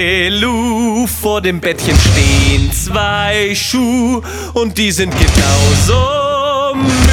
Lu, vor dem Bettchen stehen 2 Schuhe und die sind genauso